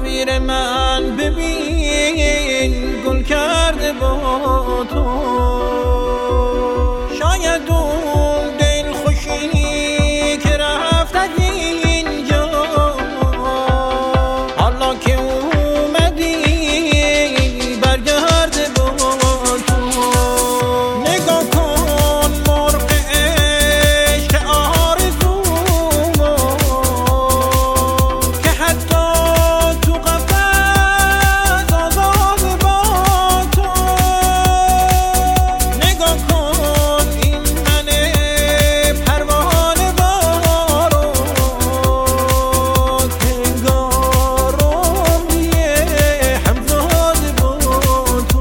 تصویر من ببین گل کرده با تو. شاید اون دل خوشی که رفت از اینجا حالا که اومدی برگرده با تو. نگاه کن مرغ عشق آرزو که حتی تو قفس آزاد با تو. نگاه کن این من پروانه وارو که انگار عمریه همزاد با تو.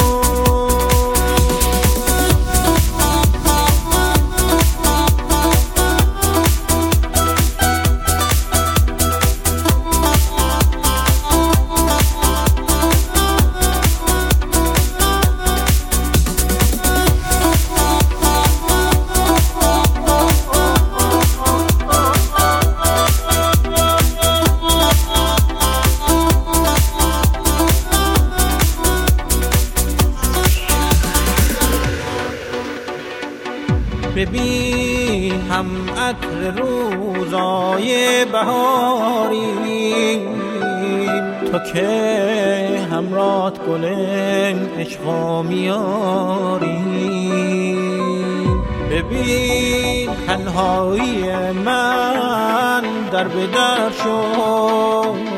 ببین هم عطر روزای بهاری تو که همرات گل عشقا میاری. ببین تنهایی من در به در شد